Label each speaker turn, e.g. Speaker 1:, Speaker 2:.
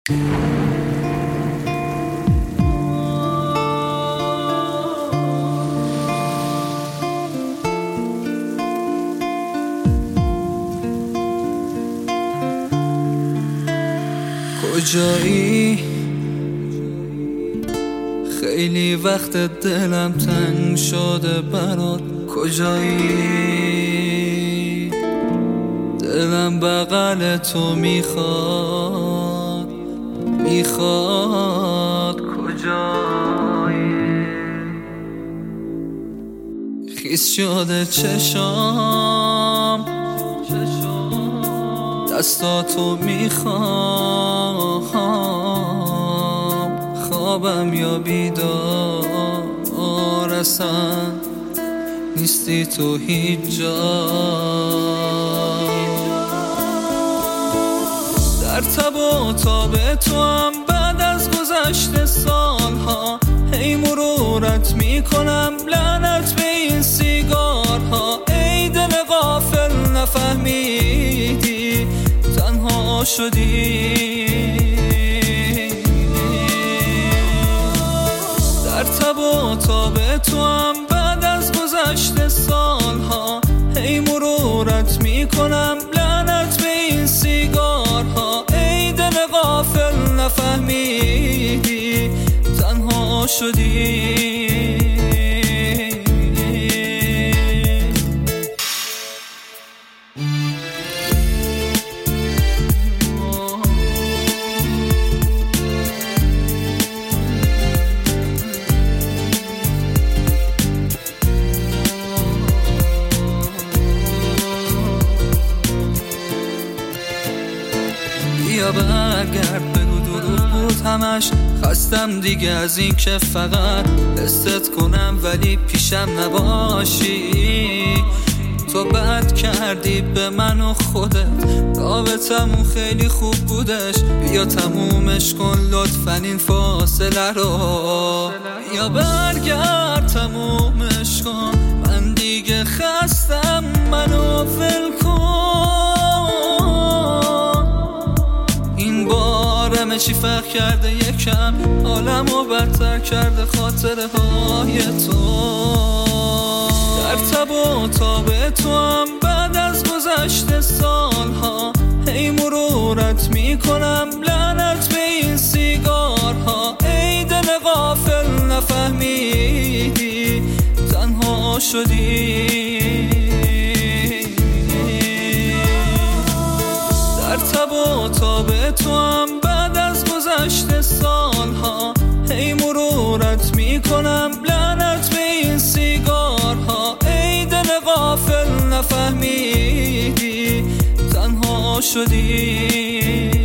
Speaker 1: کجایی؟ خیلی وقت دلم تنگ شده برات. کجایی؟ دلم بغل تو میخواد. کجایی؟ خیس شده چشام، دستاتو میخوام. خوابم یا بیدار اصلا نیستی تو هیچ جا. در تب و تاب تو هم بعد از گذشت سالها هی مرورت میکنم، لعنت به این سیگارها. ای دل غافل نفهمیدی تنها شدی. در تب و تاب تو هم بعد از گذشت سالها هی مرورت میکنم، لعنت به این سیگارها. ای دل غافل نفهمیدی تنها شدی. بیا برگرد، بگو دروغ بود همش. خستم دیگه از این که فقط حست کنم ولی پیشم نباشی. تو بد کردی به من و خودت، رابطمون خیلی خوب بودش. بیا تمومش کن لطفاً این فاصله رو. بیا برگرد تمومش کن، من دیگه خستم، منو ول کن. همه چی فرق کرده یکم، حالمو برتر کرده خاطره های تو. در تب و تاب تو هم بعد از گذشت سالها هی مرورت میکنم، لعنت به این سیگارها. ای دل غافل نفهمیدی تنها شدی. در تب و تاب تو هم بعد از گذشت سالها هی مرورت میکنم، لعنت به این سیگارها. ای دل غافل نفهمیدی تنها شدی.